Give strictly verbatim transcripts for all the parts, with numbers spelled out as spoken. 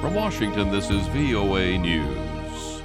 From Washington, this is V O A News.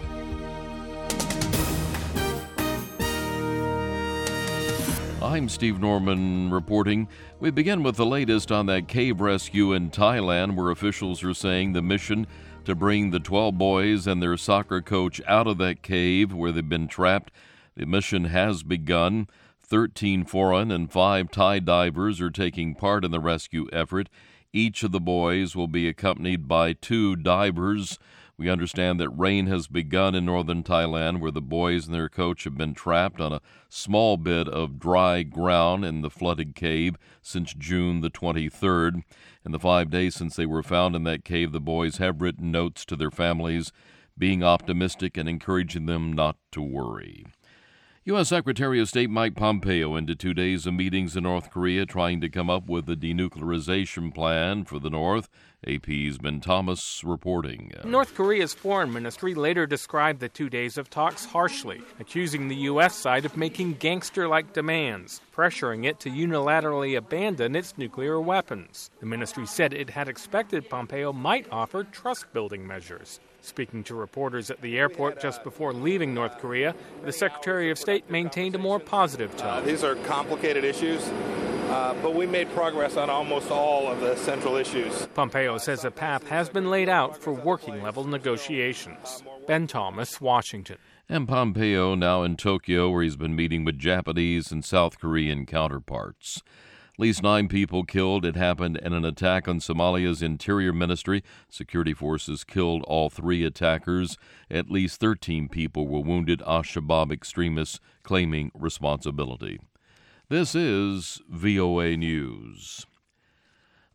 I'm Steve Norman reporting. We begin with the latest on that cave rescue in Thailand, where officials are saying the mission to bring the twelve boys and their soccer coach out of that cave where they've been trapped. The mission has begun. thirteen foreign and five Thai divers are taking part in the rescue effort. Each of the boys will be accompanied by two divers. We understand that rain has begun in northern Thailand, where the boys and their coach have been trapped on a small bit of dry ground in the flooded cave since June the twenty-third. In the five days since they were found in that cave, the boys have written notes to their families, being optimistic and encouraging them not to worry. U S. Secretary of State Mike Pompeo ended two days of meetings in North Korea trying to come up with a denuclearization plan for the North. A P's Ben Thomas reporting. North Korea's foreign ministry later described the two days of talks harshly, accusing the U S side of making gangster-like demands, pressuring it to unilaterally abandon its nuclear weapons. The ministry said it had expected Pompeo might offer trust-building measures. Speaking to reporters at the airport just before leaving North Korea, the Secretary of State maintained a more positive tone. Uh, these are complicated issues, uh, but we made progress on almost all of the central issues. Pompeo says a path has been laid out for working-level negotiations. Ben Thomas, Washington. And Pompeo now in Tokyo, where he's been meeting with Japanese and South Korean counterparts. At least nine people killed. It happened in an attack on Somalia's Interior Ministry. Security forces killed all three attackers. At least thirteen people were wounded. Al-Shabaab extremists claiming responsibility. This is V O A News.